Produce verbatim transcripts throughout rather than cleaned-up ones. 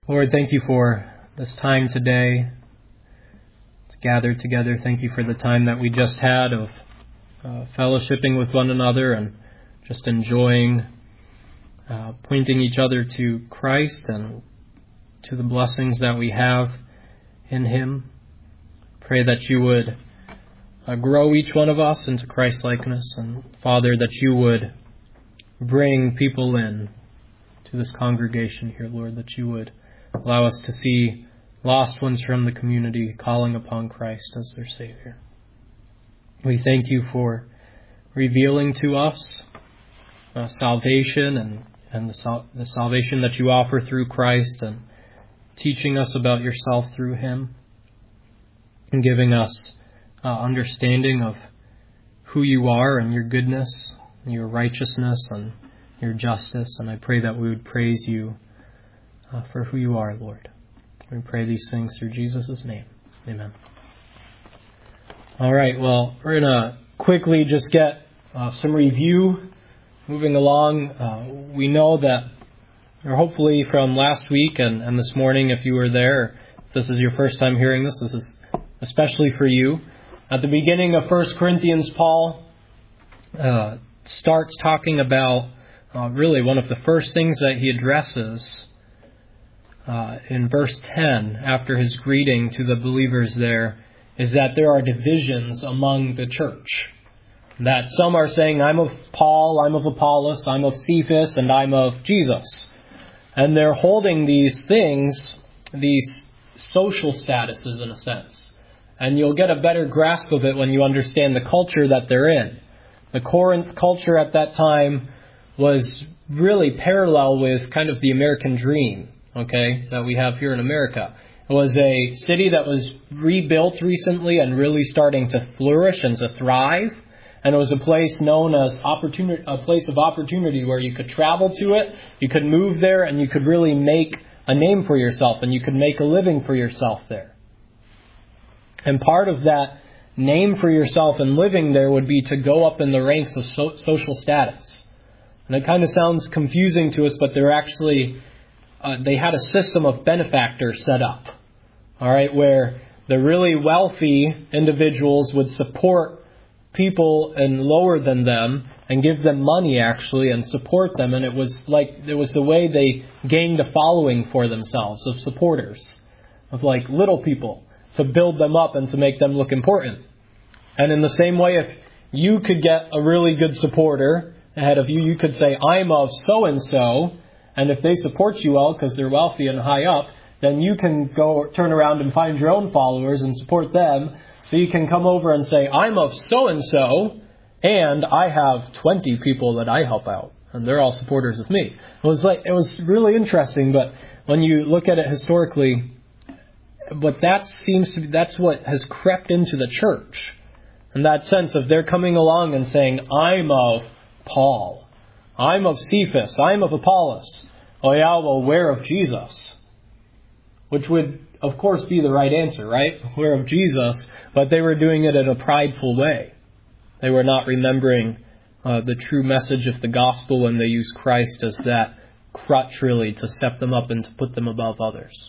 Lord, thank you for this time today to gather together. Thank you for the time that we just had of uh, fellowshipping with one another and just enjoying uh, pointing each other to Christ and to the blessings that we have in Him. Pray that you would uh, grow each one of us into Christ-likeness, and Father, that you would bring people in to this congregation here, Lord, that you would allow us to see lost ones from the community calling upon Christ as their Savior. We thank you for revealing to us uh, salvation and, and the, sal- the salvation that you offer through Christ, and teaching us about yourself through Him, and giving us uh, understanding of who you are and your goodness, and your righteousness and your justice. And I pray that we would praise you Uh, for who you are, Lord. We pray these things through Jesus' name. Amen. All right, well, we're going to quickly just get uh, some review moving along. Uh, we know that, or hopefully from last week and, and this morning, if you were there, if this is your first time hearing this, this is especially for you. At the beginning of First Corinthians, Paul uh, starts talking about uh, really one of the first things that he addresses Uh, in verse ten, after his greeting to the believers there, is that there are divisions among the church. That some are saying, I'm of Paul, I'm of Apollos, I'm of Cephas, and I'm of Jesus. And they're holding these things, these social statuses in a sense. And you'll get a better grasp of it when you understand the culture that they're in. The Corinth culture at that time was really parallel with kind of the American dream. Okay, that we have here in America. It was a city that was rebuilt recently and really starting to flourish and to thrive. And it was a place known as opportunity, a place of opportunity where you could travel to it, you could move there, and you could really make a name for yourself, and you could make a living for yourself there. And part of that name for yourself and living there would be to go up in the ranks of so- social status. And it kind of sounds confusing to us, but they're actually Uh, they had a system of benefactors set up, all right, where the really wealthy individuals would support people and lower than them and give them money actually and support them. And it was like, it was the way they gained a following for themselves of supporters, of like little people, to build them up and to make them look important. And in the same way, if you could get a really good supporter ahead of you, you could say, I'm of so-and-so. And if they support you well because they're wealthy and high up, then you can go turn around and find your own followers and support them. So you can come over and say, I'm of so-and-so, and I have twenty people that I help out, and they're all supporters of me. It was like, it was really interesting, but when you look at it historically, but that seems to be, that's what has crept into the church. In that sense of they're coming along and saying, I'm of Paul. I'm of Cephas. I'm of Apollos. Oh yeah, well, we're of Jesus. Which would, of course, be the right answer, right? We're of Jesus. But they were doing it in a prideful way. They were not remembering uh, the true message of the gospel, and they used Christ as that crutch, really, to step them up and to put them above others.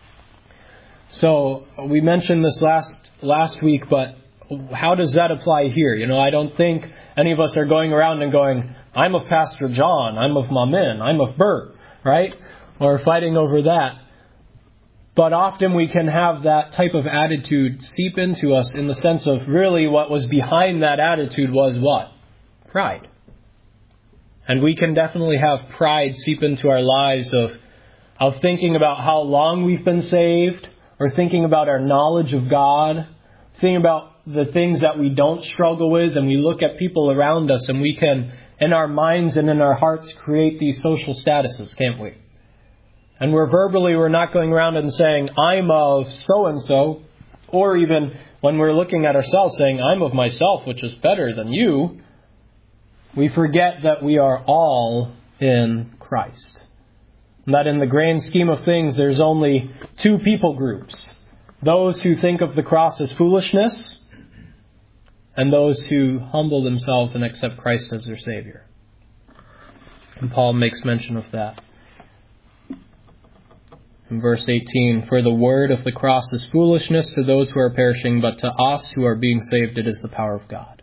So we mentioned this last last week, but how does that apply here? You know, I don't think any of us are going around and going, I'm of Pastor John, I'm of Mamin, I'm of Bert, right? Or fighting over that. But often we can have that type of attitude seep into us in the sense of really what was behind that attitude was what? Pride. And we can definitely have pride seep into our lives of, of thinking about how long we've been saved, or thinking about our knowledge of God, thinking about the things that we don't struggle with, and we look at people around us and we can, in our minds and in our hearts, create these social statuses, can't we? And we're verbally, we're not going around and saying, I'm of so-and-so, or even when we're looking at ourselves saying, I'm of myself, which is better than you. We forget that we are all in Christ. And that in the grand scheme of things, there's only two people groups. Those who think of the cross as foolishness, and those who humble themselves and accept Christ as their Savior. And Paul makes mention of that. In verse eighteen, for the word of the cross is foolishness to those who are perishing, but to us who are being saved it is the power of God.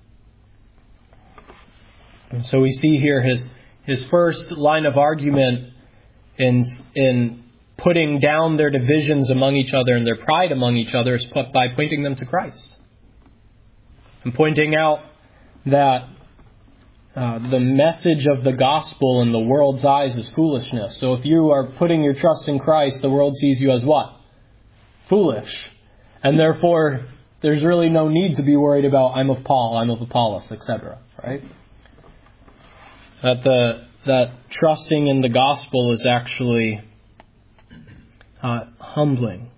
And so we see here his his first line of argument in in putting down their divisions among each other and their pride among each other is put by pointing them to Christ. And pointing out that uh, the message of the gospel in the world's eyes is foolishness. So if you are putting your trust in Christ, the world sees you as what? Foolish. And therefore, there's really no need to be worried about, I'm of Paul, I'm of Apollos, et cetera. Right? That the that trusting in the gospel is actually uh, humbling.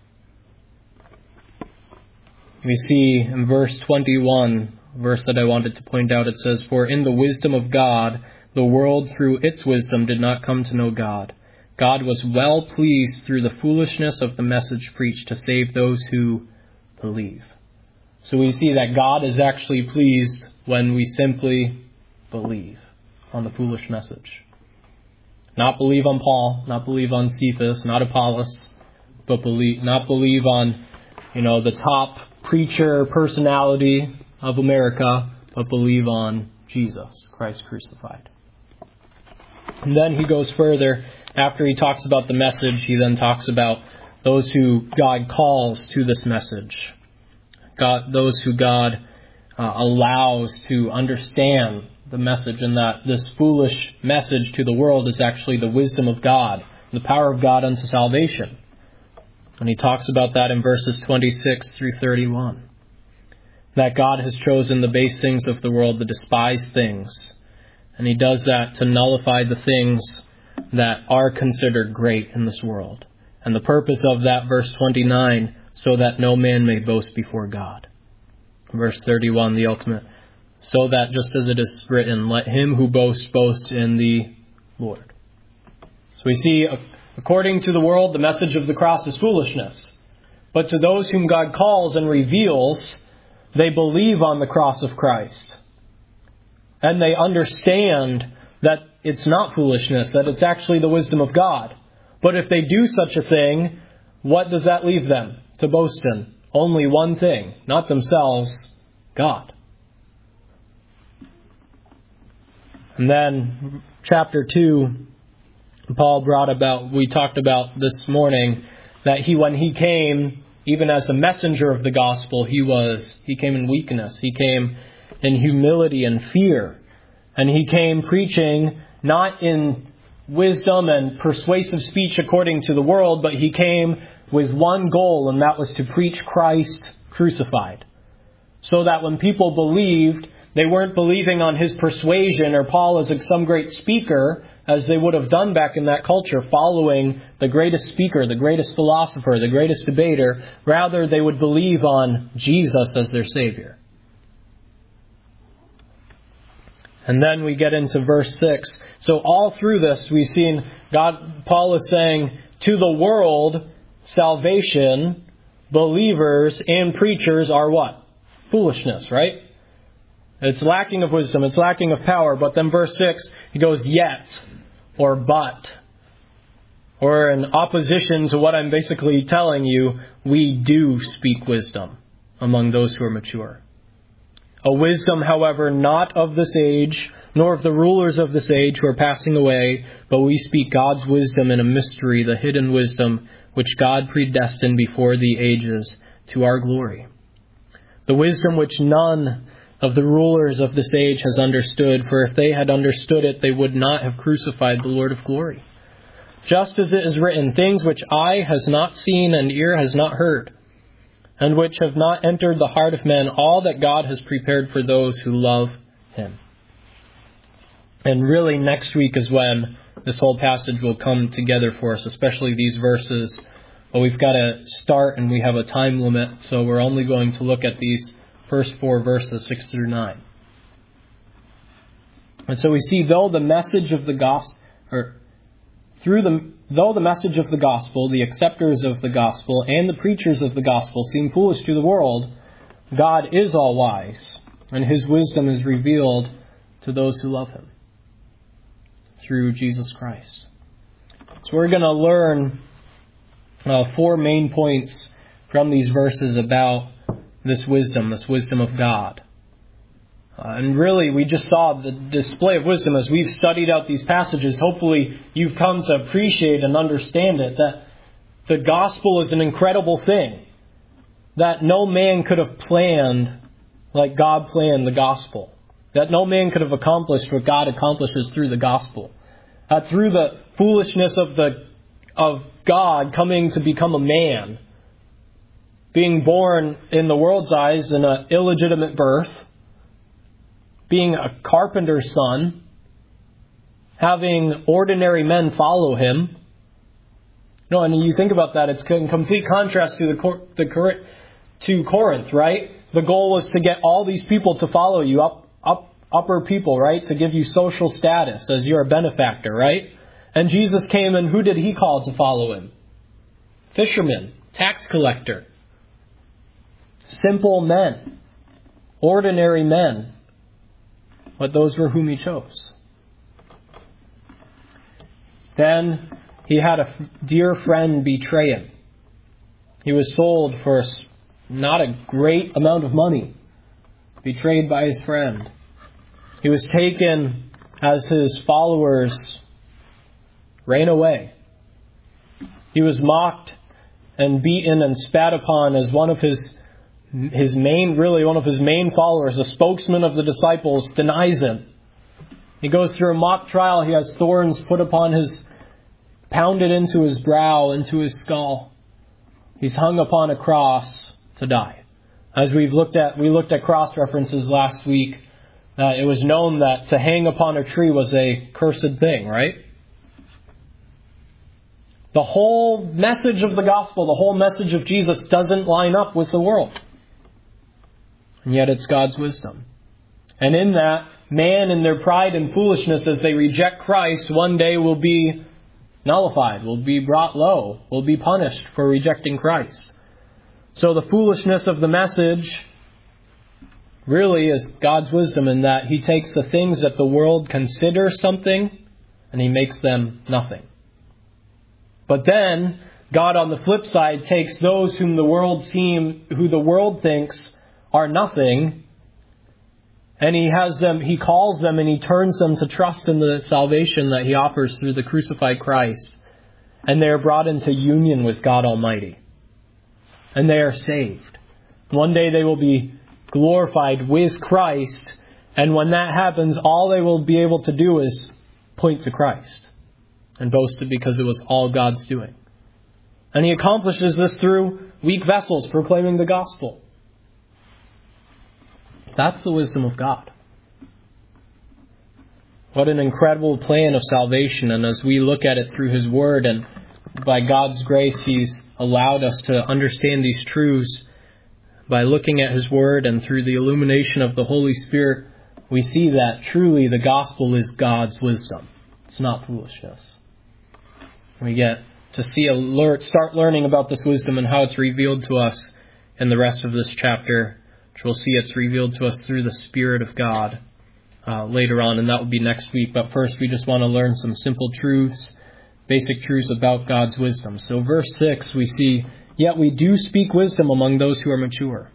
We see in verse twenty-one, verse that I wanted to point out, it says, for in the wisdom of God, the world through its wisdom did not come to know God. God was well pleased through the foolishness of the message preached to save those who believe. So we see that God is actually pleased when we simply believe on the foolish message. Not believe on Paul, not believe on Cephas, not Apollos, but believe, not believe on, you know, the top preacher personality of America, but believe on Jesus, Christ crucified. And then he goes further. After he talks about the message, he then talks about those who God calls to this message. God, those who God uh, allows to understand the message, and that this foolish message to the world is actually the wisdom of God, the power of God unto salvation. And he talks about that in verses twenty-six through thirty-one. That God has chosen the base things of the world, the despised things. And he does that to nullify the things that are considered great in this world. And the purpose of that, verse twenty-nine, so that no man may boast before God. Verse thirty-one, the ultimate. So that, just as it is written, let him who boasts boast in the Lord. So we see, according to the world, the message of the cross is foolishness. But to those whom God calls and reveals, they believe on the cross of Christ. And they understand that it's not foolishness, that it's actually the wisdom of God. But if they do such a thing, what does that leave them to boast in? Only one thing, not themselves, God. And then chapter two, Paul brought about, we talked about this morning, that he, when he came, even as a messenger of the gospel, he was, he came in weakness. He came in humility and fear. And he came preaching not in wisdom and persuasive speech according to the world, but he came with one goal, and that was to preach Christ crucified. So that when people believed, they weren't believing on his persuasion or Paul as some great speaker, as they would have done back in that culture, following the greatest speaker, the greatest philosopher, the greatest debater. Rather, they would believe on Jesus as their Savior. And then we get into verse six. So all through this, we've seen God, Paul is saying, to the world, salvation, believers, and preachers are what? Foolishness, right? It's lacking of wisdom. It's lacking of power. But then verse six, he goes, yet, or but, or in opposition to what I'm basically telling you, we do speak wisdom among those who are mature. A wisdom, however, not of this age, nor of the rulers of this age who are passing away, but we speak God's wisdom in a mystery, the hidden wisdom which God predestined before the ages to our glory. The wisdom which none of the rulers of this age has understood, for if they had understood it, they would not have crucified the Lord of glory. Just as it is written, things which eye has not seen and ear has not heard, and which have not entered the heart of men, all that God has prepared for those who love him. And really next week is when this whole passage will come together for us, especially these verses. But we've got to start, and we have a time limit, so we're only going to look at these first four verses, six through nine. And so we see, though the message of the gospel, or through the, though the message of the gospel, the acceptors of the gospel, and the preachers of the gospel seem foolish to the world, God is all wise, and his wisdom is revealed to those who love him through Jesus Christ. So we're going to learn uh, four main points from these verses about this wisdom, this wisdom of God. Uh, and really, we just saw the display of wisdom as we've studied out these passages. Hopefully, you've come to appreciate and understand it, that the gospel is an incredible thing, that no man could have planned like God planned the gospel, that no man could have accomplished what God accomplishes through the gospel. Uh, through the foolishness of the of God coming to become a man, being born in the world's eyes in an illegitimate birth, being a carpenter's son, having ordinary men follow him. No, and you think about that, it's in complete contrast to the the to Corinth, right? The goal was to get all these people to follow you, up up upper people, right? To give you social status as you're a benefactor, right? And Jesus came, and who did he call to follow him? Fishermen, tax collector, simple men, ordinary men. But those were whom he chose. Then he had a dear friend betray him. He was sold for not a great amount of money, betrayed by his friend. He was taken as his followers ran away. He was mocked and beaten and spat upon as one of his his main, really one of his main followers, a spokesman of the disciples, denies him. He goes through a mock trial. He has thorns put upon his, pounded into his brow, into his skull. He's hung upon a cross to die. As we've looked at, we looked at cross references last week. Uh, it was known that to hang upon a tree was a cursed thing, right? The whole message of the gospel, the whole message of Jesus doesn't line up with the world. And yet it's God's wisdom. And in that, man in their pride and foolishness as they reject Christ one day will be nullified, will be brought low, will be punished for rejecting Christ. So the foolishness of the message really is God's wisdom in that he takes the things that the world considers something and he makes them nothing. But then God on the flip side takes those whom the world seem, who the world thinks are nothing, and he has them, he calls them and he turns them to trust in the salvation that he offers through the crucified Christ. And they are brought into union with God Almighty. And they are saved. One day they will be glorified with Christ. And when that happens, all they will be able to do is point to Christ and boast it because it was all God's doing. And he accomplishes this through weak vessels proclaiming the gospel. That's the wisdom of God. What an incredible plan of salvation. And as we look at it through his word, and by God's grace, he's allowed us to understand these truths by looking at his word, and through the illumination of the Holy Spirit, we see that truly the gospel is God's wisdom. It's not foolishness. We get to see a start learning about this wisdom and how it's revealed to us in the rest of this chapter, which we'll see it's revealed to us through the Spirit of God uh, later on, and that will be next week. But first, we just want to learn some simple truths, basic truths about God's wisdom. So verse six, we see, yet we do speak wisdom among those who are mature.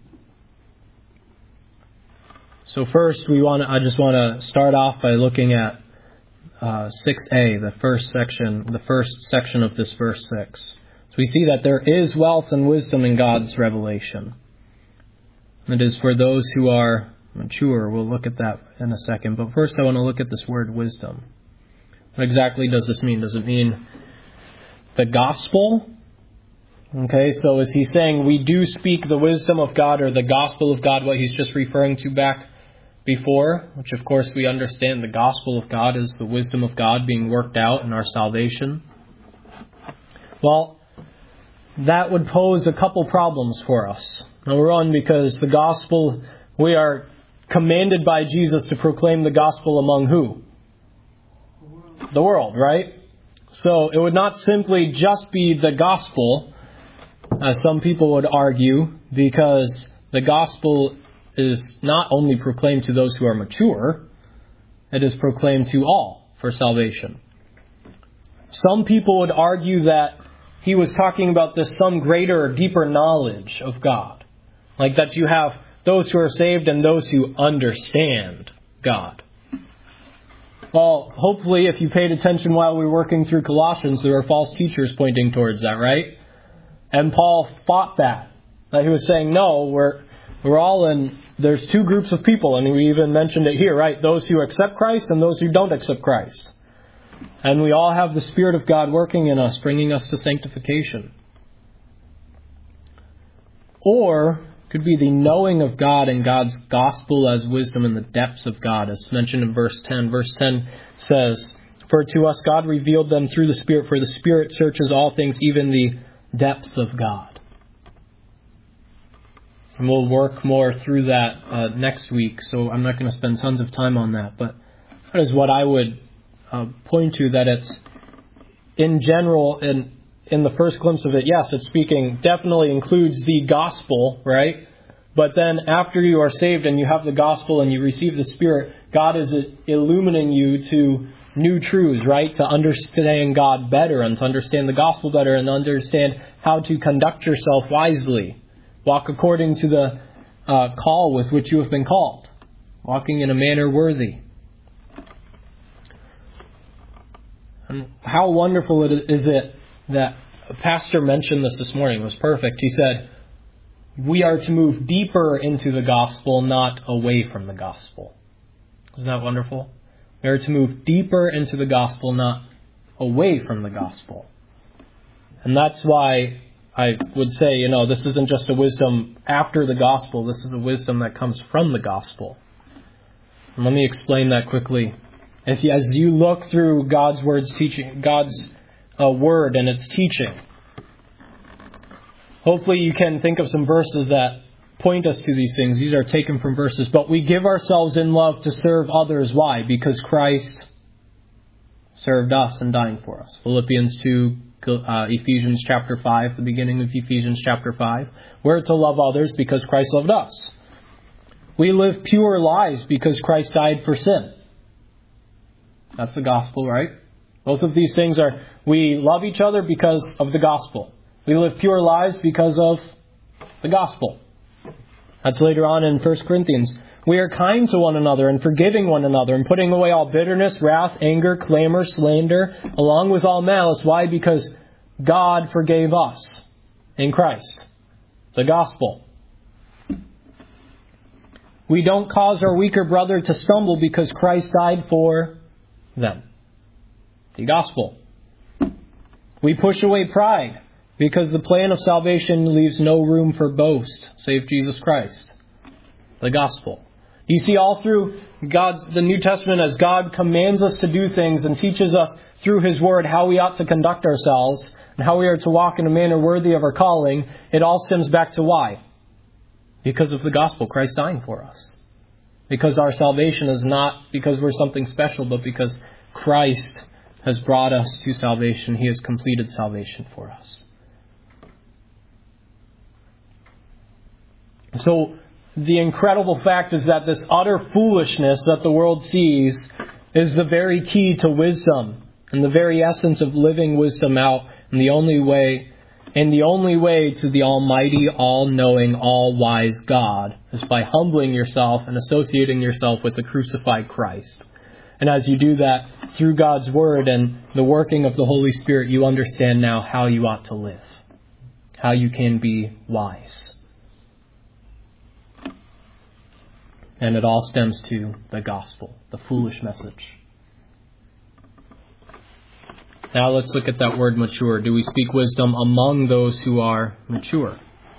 So first, we want to, I just want to start off by looking at uh, six a, the first section, the first section of this verse six. So we see that there is wealth and wisdom in God's revelation. It is for those who are mature. We'll look at that in a second. But first I want to look at this word wisdom. What exactly does this mean? Does it mean the gospel? Okay, so is he saying we do speak the wisdom of God or the gospel of God, what he's just referring to back before? Which of course we understand the gospel of God is the wisdom of God being worked out in our salvation. Well, that would pose a couple problems for us. Number one, because the gospel, we are commanded by Jesus to proclaim the gospel among who? The world, the world, right? So it would not simply just be the gospel, as some people would argue, because the gospel is not only proclaimed to those who are mature, it is proclaimed to all for salvation. Some people would argue that he was talking about this some greater or deeper knowledge of God. Like that you have those who are saved and those who understand God. Well, hopefully if you paid attention while we were working through Colossians, there were false teachers pointing towards that, right? And Paul fought that. That he was saying, no, we're we're all in, there's two groups of people, and we even mentioned it here, right? Those who accept Christ and those who don't accept Christ. And we all have the Spirit of God working in us, bringing us to sanctification. Or could be the knowing of God and God's gospel as wisdom in the depths of God, as mentioned in verse ten. Verse ten says, for to us God revealed them through the Spirit, for the Spirit searches all things, even the depths of God. And we'll work more through that uh, next week, so I'm not going to spend tons of time on that. But that is what I would uh, point to, that it's in general, in in the first glimpse of it, yes, it's speaking, definitely includes the gospel, right? But then after you are saved and you have the gospel and you receive the Spirit, God is illuminating you to new truths, right? To understand God better and to understand the gospel better and understand how to conduct yourself wisely. Walk according to the uh, call with which you have been called. Walking in a manner worthy. And how wonderful it is it that a pastor mentioned this this morning. It was perfect. He said, we are to move deeper into the gospel, not away from the gospel. Isn't that wonderful? We are to move deeper into the gospel, not away from the gospel. And that's why I would say, you know, this isn't just a wisdom after the gospel. This is a wisdom that comes from the gospel. And let me explain that quickly. If you, as you look through God's words teaching, God's uh, word and its teaching, hopefully you can think of some verses that point us to these things. These are taken from verses. But we give ourselves in love to serve others. Why? Because Christ served us in dying for us. Philippians two, uh, Ephesians chapter five, the beginning of Ephesians chapter five. We're to love others because Christ loved us. We live pure lives because Christ died for sin. That's the gospel, right? Both of these things are, we love each other because of the gospel. We live pure lives because of the gospel. That's later on in First Corinthians. We are kind to one another and forgiving one another and putting away all bitterness, wrath, anger, clamor, slander, along with all malice. Why? Because God forgave us in Christ. The gospel. We don't cause our weaker brother to stumble because Christ died for them. The gospel. We push away pride because the plan of salvation leaves no room for boast, save Jesus Christ. The gospel. You see all through God's the New Testament, as God commands us to do things and teaches us through His Word how we ought to conduct ourselves and how we are to walk in a manner worthy of our calling, it all stems back to why? Because of the gospel, Christ dying for us. Because our salvation is not because we're something special, but because Christ has brought us to salvation. He has completed salvation for us. So the incredible fact is that this utter foolishness that the world sees is the very key to wisdom and the very essence of living wisdom out. And the only way, and the only way to the almighty, all-knowing, all-wise God is by humbling yourself and associating yourself with the crucified Christ. And as you do that through God's Word and the working of the Holy Spirit, you understand now how you ought to live, how you can be wise. And it all stems to the gospel, the foolish message. Now let's look at that word mature. Do we speak wisdom among those who are mature?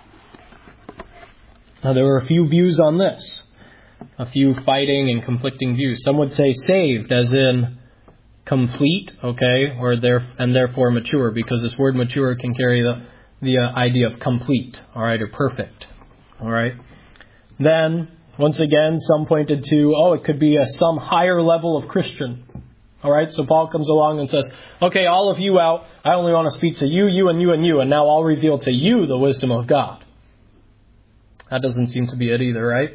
Now there are a few views on this. A few fighting and conflicting views. Some would say saved as in complete, okay, or there and therefore mature, because this word mature can carry the, the uh, idea of complete, all right, or perfect, all right. Then, once again, some pointed to, oh, it could be a some higher level of Christian. All right, so Paul comes along and says, okay, all of you out, I only want to speak to you, you, and you, and you, and now I'll reveal to you the wisdom of God. That doesn't seem to be it either, right?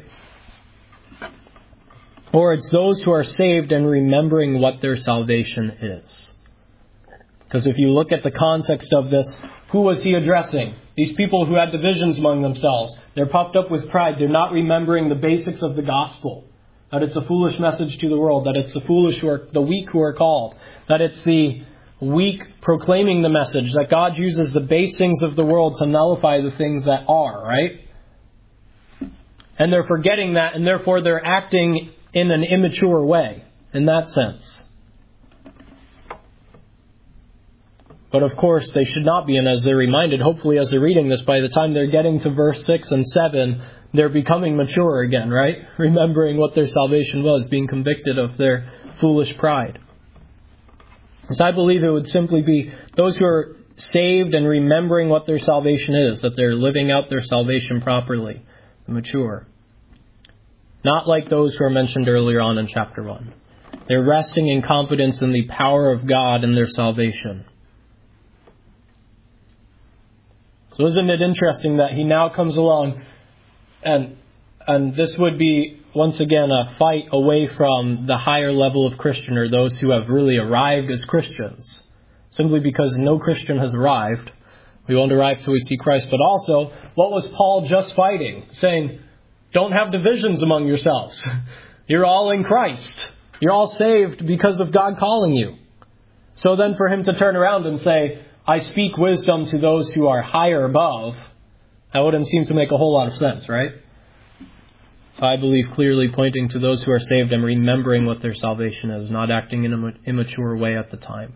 Or it's those who are saved and remembering what their salvation is. Because if you look at the context of this, who was he addressing? These people who had divisions among themselves. They're puffed up with pride. They're not remembering the basics of the gospel. That it's a foolish message to the world. That it's the foolish who are, the weak who are called. That it's the weak proclaiming the message. That God uses the base things of the world to nullify the things that are, right? And they're forgetting that, and therefore they're acting in an immature way, in that sense. But of course, they should not be, and as they're reminded, hopefully as they're reading this, by the time they're getting to verse six and seven, they're becoming mature again, right? Remembering what their salvation was, being convicted of their foolish pride. So I believe it would simply be those who are saved and remembering what their salvation is, that they're living out their salvation properly, mature. Not like those who are mentioned earlier on in chapter one. They're resting in confidence in the power of God in their salvation. So isn't it interesting that he now comes along and and this would be, once again, a fight away from the higher level of Christian, or those who have really arrived as Christians. Simply because no Christian has arrived. We won't arrive till we see Christ. But also, what was Paul just fighting? Saying, don't have divisions among yourselves. You're all in Christ. You're all saved because of God calling you. So then for him to turn around and say, I speak wisdom to those who are higher above, that wouldn't seem to make a whole lot of sense, right? So I believe clearly pointing to those who are saved and remembering what their salvation is, not acting in an immature way at the time.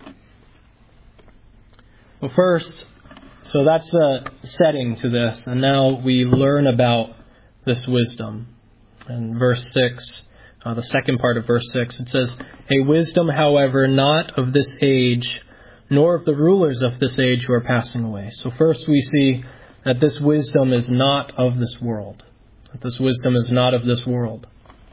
Well, first, so that's the setting to this, and now we learn about this wisdom. In verse six, uh, the second part of verse six, it says, a wisdom, however, not of this age, nor of the rulers of this age who are passing away. So first we see that this wisdom is not of this world. That this wisdom is not of this world.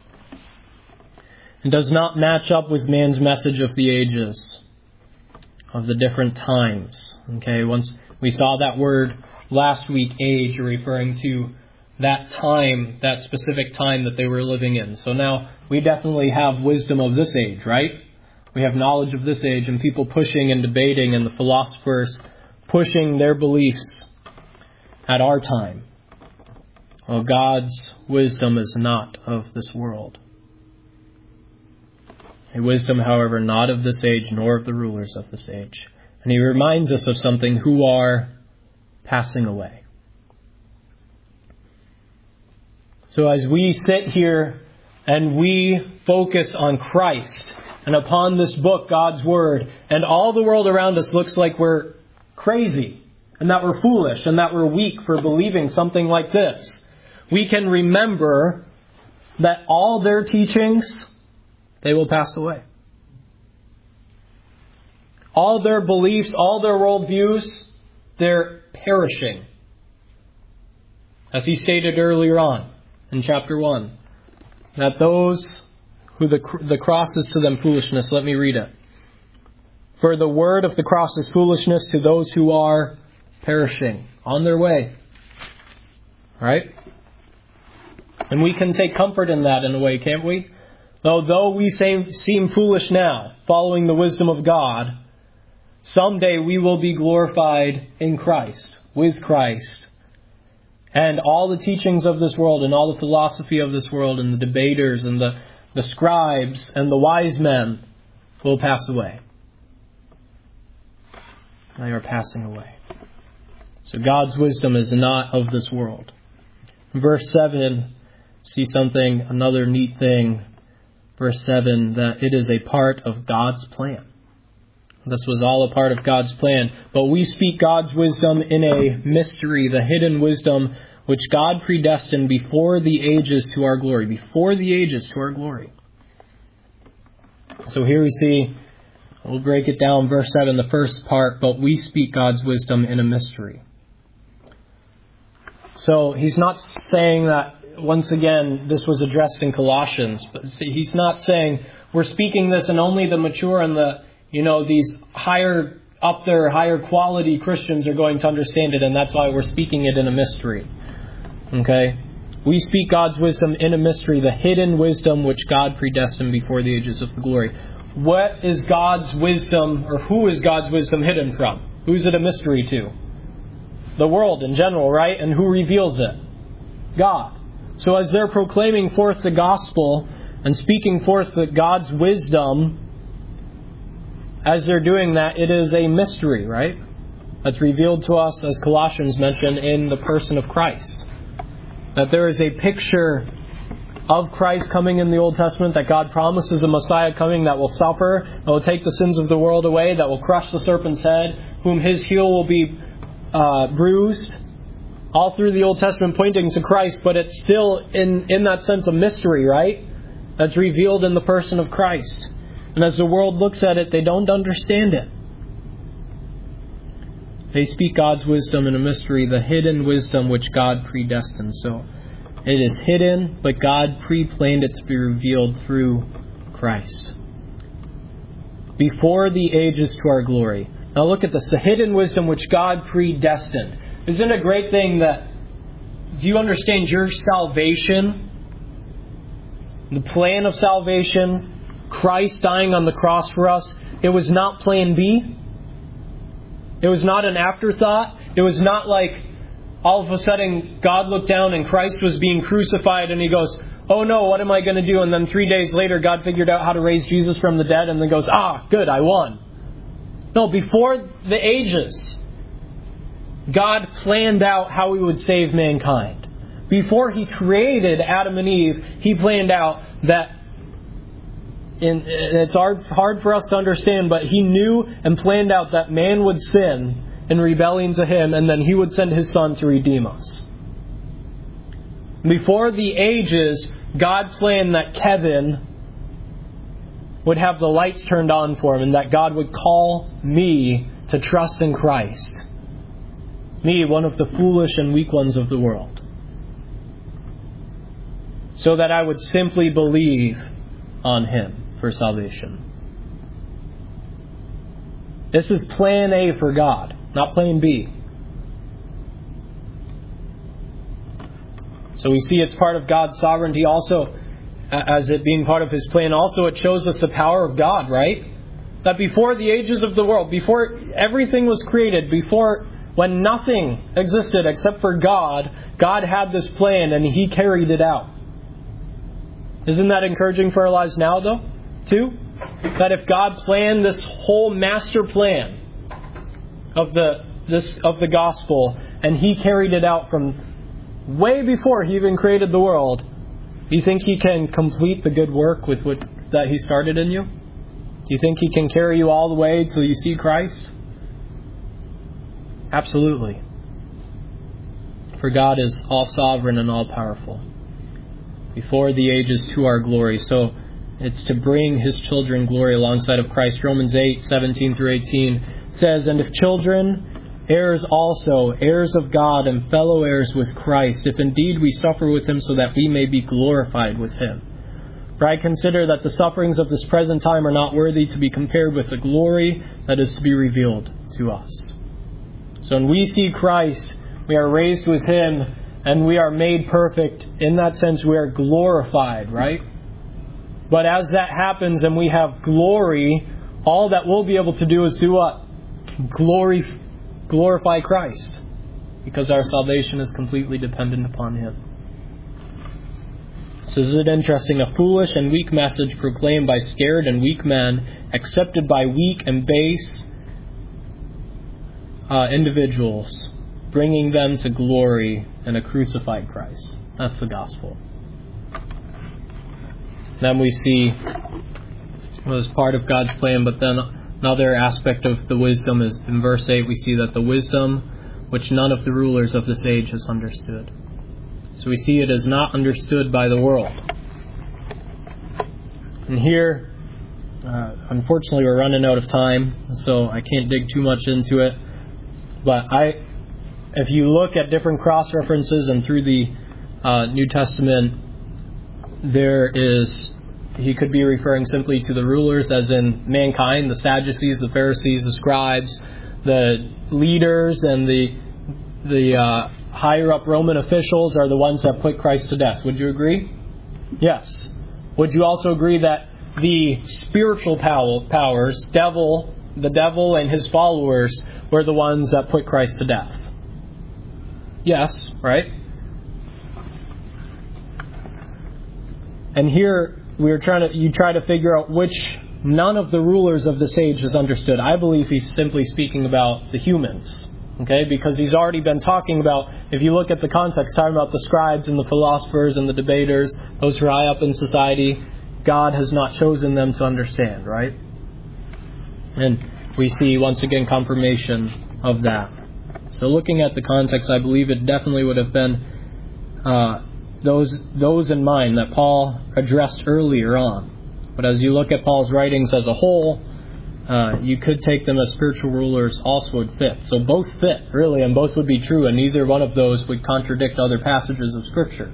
It does not match up with man's message of the ages, of the different times. Okay, once we saw that word last week, age, referring to that time, that specific time that they were living in. So now we definitely have wisdom of this age, right? We have knowledge of this age and people pushing and debating and the philosophers pushing their beliefs at our time. Well, God's wisdom is not of this world. A wisdom, however, not of this age, nor of the rulers of this age. And he reminds us of something, who are passing away. So as we sit here and we focus on Christ and upon this book, God's Word, and all the world around us looks like we're crazy and that we're foolish and that we're weak for believing something like this, we can remember that all their teachings, they will pass away. All their beliefs, all their worldviews, they're perishing. As he stated earlier on in chapter one, that those who the, the cross is to them foolishness. Let me read it. For the word of the cross is foolishness to those who are perishing, on their way. Right? And we can take comfort in that in a way, can't we? Though, though we seem, seem foolish now, following the wisdom of God, someday we will be glorified in Christ, with Christ. And all the teachings of this world and all the philosophy of this world and the debaters and the, the scribes and the wise men will pass away. They are passing away. So God's wisdom is not of this world. In verse seven, see something, another neat thing. Verse seven, that it is a part of God's plan. This was all a part of God's plan. But we speak God's wisdom in a mystery, the hidden wisdom which God predestined before the ages to our glory. Before the ages to our glory. So here we see, we'll break it down, verse seven, the first part, but we speak God's wisdom in a mystery. So he's not saying that, once again, this was addressed in Colossians, but he's not saying we're speaking this and only the mature and the, you know, these higher up there, higher quality Christians are going to understand it, and that's why we're speaking it in a mystery. Okay? We speak God's wisdom in a mystery, the hidden wisdom which God predestined before the ages of the glory. What is God's wisdom, or who is God's wisdom hidden from? Who's it a mystery to? The world in general, right? And who reveals it? God. So as they're proclaiming forth the gospel and speaking forth the God's wisdom, as they're doing that, it is a mystery, right? That's revealed to us, as Colossians mentioned, in the person of Christ. That there is a picture of Christ coming in the Old Testament, that God promises a Messiah coming that will suffer, that will take the sins of the world away, that will crush the serpent's head, whom his heel will be uh, bruised. All through the Old Testament pointing to Christ, but it's still in, in that sense a mystery, right? That's revealed in the person of Christ. And as the world looks at it, they don't understand it. They speak God's wisdom in a mystery, the hidden wisdom which God predestined. So it is hidden, but God pre-planned it to be revealed through Christ. Before the ages to our glory. Now look at this, the hidden wisdom which God predestined. Isn't it a great thing that, do you understand your salvation? The plan of salvation, Christ dying on the cross for us, it was not plan B. It was not an afterthought. It was not like all of a sudden God looked down and Christ was being crucified and he goes, oh no, what am I going to do? And then three days later God figured out how to raise Jesus from the dead and then goes, ah, good, I won. No, before the ages, God planned out how He would save mankind. Before He created Adam and Eve, He planned out that, and it's hard, hard for us to understand, but He knew and planned out that man would sin in rebellion to Him, and then He would send His Son to redeem us. Before the ages, God planned that Kevin would have the lights turned on for him, and that God would call me to trust in Christ. Me, one of the foolish and weak ones of the world. So that I would simply believe on Him for salvation. This is plan A for God, not plan B. So we see it's part of God's sovereignty also, as it being part of His plan. Also, it shows us the power of God, right? That before the ages of the world, before everything was created, before when nothing existed except for God, God had this plan and He carried it out. Isn't that encouraging for our lives now, though, too? That if God planned this whole master plan of the this of the gospel, and He carried it out from way before He even created the world, do you think He can complete the good work with what that He started in you? Do you think He can carry you all the way till you see Christ? Absolutely. For God is all sovereign and all powerful. Before the ages to our glory. So it's to bring His children glory alongside of Christ. Romans eight, seventeen through eighteen says, and if children, heirs also, heirs of God and fellow heirs with Christ, if indeed we suffer with Him so that we may be glorified with Him. For I consider that the sufferings of this present time are not worthy to be compared with the glory that is to be revealed to us. So when we see Christ, we are raised with Him and we are made perfect. In that sense, we are glorified, right? But as that happens and we have glory, all that we'll be able to do is do what? Glory, glorify Christ. Because our salvation is completely dependent upon Him. So is it interesting? A foolish and weak message proclaimed by scared and weak men, accepted by weak and base uh, individuals, bringing them to glory in a crucified Christ. That's the gospel. Then we see it was part of God's plan, but then another aspect of the wisdom is in verse eight we see that the wisdom which none of the rulers of this age has understood. So we see it is not understood by the world. And here, uh, unfortunately, we're running out of time, so I can't dig too much into it. But I, if you look at different cross-references and through the uh, New Testament, there is, he could be referring simply to the rulers, as in mankind, the Sadducees, the Pharisees, the scribes, the leaders, and the the uh, higher up Roman officials are the ones that put Christ to death. Would you agree? Yes. Would you also agree that the spiritual powers, devil, the devil and his followers, were the ones that put Christ to death? Yes, right? And here we're trying to you try to figure out which none of the rulers of this age is understood. I believe he's simply speaking about the humans. Okay, because he's already been talking about, if you look at the context, talking about the scribes and the philosophers and the debaters, those who are high up in society, God has not chosen them to understand, right? And we see once again confirmation of that. So looking at the context, I believe it definitely would have been uh, those those in mind that Paul addressed earlier on. But as you look at Paul's writings as a whole, uh, you could take them as spiritual rulers also would fit. So both fit, really, and both would be true, and neither one of those would contradict other passages of Scripture.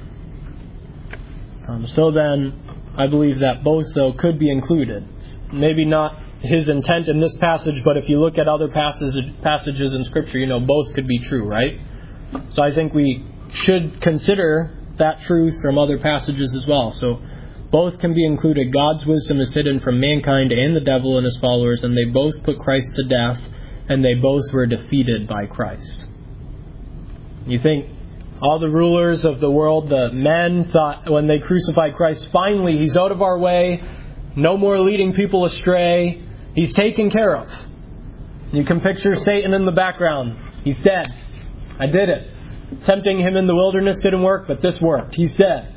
Um, so then, I believe that both, though, could be included. Maybe not his intent in this passage, but if you look at other passage, passages in Scripture, you know, both could be true, right? So I think we should consider that truth from other passages as well. So both can be included. God's wisdom is hidden from mankind and the devil and his followers, and they both put Christ to death, and they both were defeated by Christ. You think all the rulers of the world, the men, thought when they crucified Christ, finally, he's out of our way, no more leading people astray, he's taken care of. You can picture Satan in the background. He's dead. I did it. Tempting him in the wilderness didn't work, but this worked. He's dead.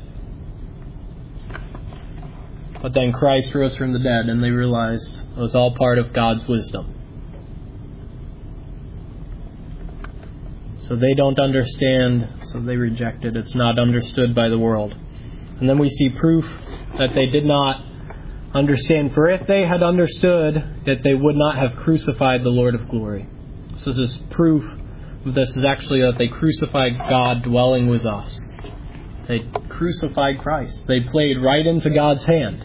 But then Christ rose from the dead, and they realized it was all part of God's wisdom. So they don't understand, so they reject it. It's not understood by the world. And then we see proof that they did not understand. For if they had understood, that they would not have crucified the Lord of glory. So this is proof of this is actually that they crucified God dwelling with us. They crucified Christ. They played right into God's hand.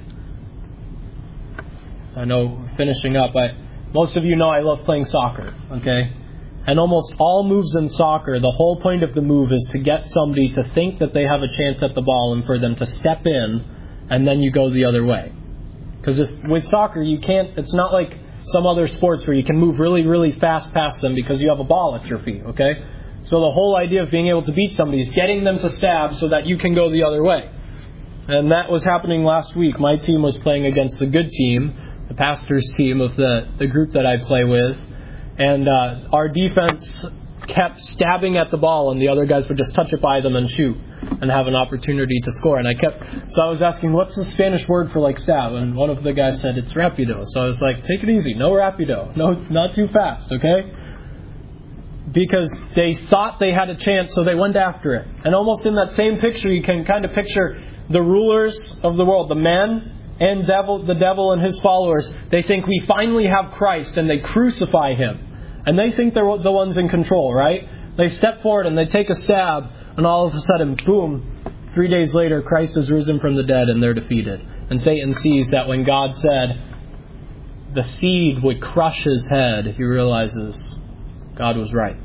I know, finishing up, I, most of you know I love playing soccer, okay? And almost all moves in soccer, the whole point of the move is to get somebody to think that they have a chance at the ball and for them to step in, and then you go the other way. Because if with soccer, you can't, it's not like some other sports where you can move really, really fast past them because you have a ball at your feet, okay? So the whole idea of being able to beat somebody is getting them to stab so that you can go the other way. And that was happening last week. My team was playing against the good team, the pastor's team of the, the group that I play with. And uh, our defense kept stabbing at the ball, and the other guys would just touch it by them and shoot and have an opportunity to score. And I kept, so I was asking, what's the Spanish word for like stab? And one of the guys said, it's rapido. So I was like, take it easy, no rapido, no, not too fast, okay? Because they thought they had a chance, so they went after it. And almost in that same picture, you can kind of picture the rulers of the world, the men and devil, the devil and his followers. They think we finally have Christ, and they crucify him. And they think they're the ones in control, right? They step forward and they take a stab, and all of a sudden, boom, three days later, Christ has risen from the dead and they're defeated. And Satan sees that when God said the seed would crush his head, he realizes God was right.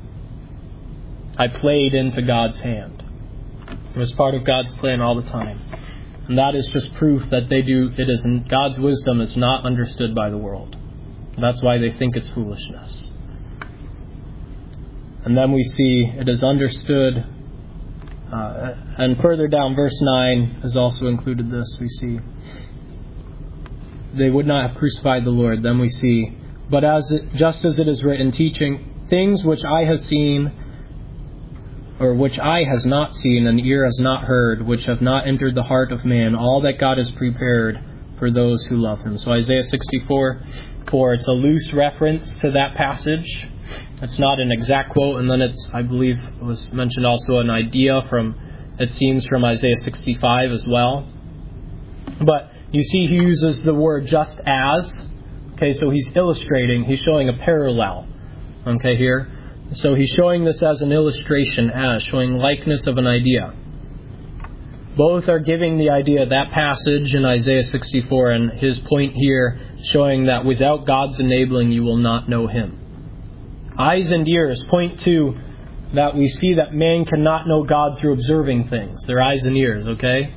I played into God's hand. It was part of God's plan all the time. And that is just proof that they do, it is, God's wisdom is not understood by the world. That's why they think it's foolishness. And then we see it is understood, uh, and further down, verse nine has also included this. We see they would not have crucified the Lord. Then we see, but as it, just as it is written, teaching things which I have seen, or which eye has not seen and ear has not heard, which have not entered the heart of man, all that God has prepared for those who love him. So Isaiah sixty-four, four, it's a loose reference to that passage. It's not an exact quote, and then it's, I believe, it was mentioned also an idea from, it seems, from Isaiah sixty-five as well. But you see he uses the word just as. Okay, so he's illustrating, he's showing a parallel. Okay, here. So he's showing this as an illustration, as showing likeness of an idea. Both are giving the idea, that passage in Isaiah sixty-four and his point here, showing that without God's enabling you will not know him. Eyes and ears point to that we see that man cannot know God through observing things. Their eyes and ears, okay?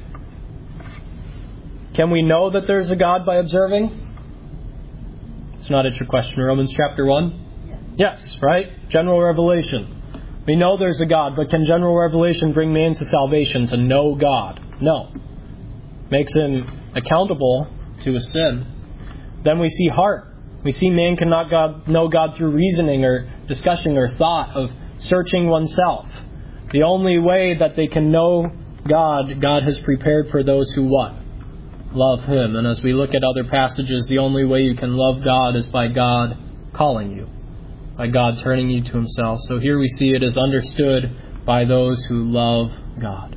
Can we know that there's a God by observing? It's not a trick question. Romans chapter one? Yes, right? General revelation. We know there's a God, but can general revelation bring man to salvation, to know God? No. Makes him accountable to his sin. Then we see heart. We see man cannot God, know God through reasoning or discussion or thought of searching oneself. The only way that they can know God, God has prepared for those who what? Love Him. And as we look at other passages, the only way you can love God is by God calling you, by God turning you to Himself. So here we see it is understood by those who love God.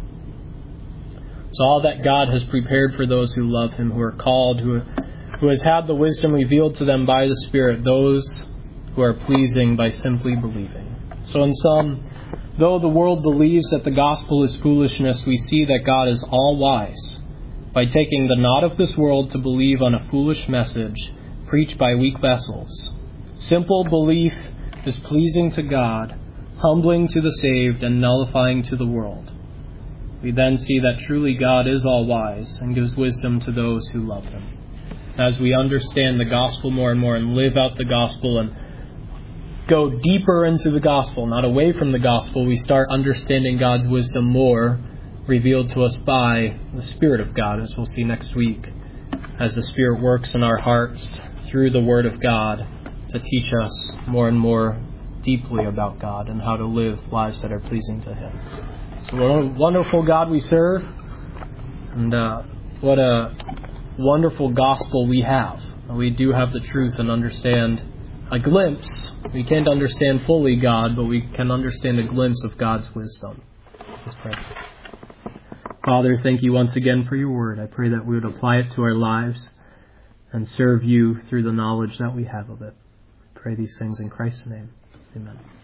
So all that God has prepared for those who love Him, who are called, who, who has had the wisdom revealed to them by the Spirit, those who are pleasing by simply believing. So in sum, though the world believes that the gospel is foolishness, we see that God is all-wise by taking the not of this world to believe on a foolish message preached by weak vessels. Simple belief is pleasing to God, humbling to the saved, and nullifying to the world. We then see that truly God is all-wise and gives wisdom to those who love Him. As we understand the gospel more and more and live out the gospel and go deeper into the gospel, not away from the gospel, we start understanding God's wisdom more, revealed to us by the Spirit of God, as we'll see next week, as the Spirit works in our hearts through the Word of God to teach us more and more deeply about God and how to live lives that are pleasing to Him. So what a wonderful God we serve, and uh, what a wonderful gospel we have. We do have the truth and understand a glimpse. We can't understand fully God, but we can understand a glimpse of God's wisdom. Let's pray. Father, thank you once again for your word. I pray that we would apply it to our lives and serve you through the knowledge that we have of it. I pray these things in Christ's name. Amen.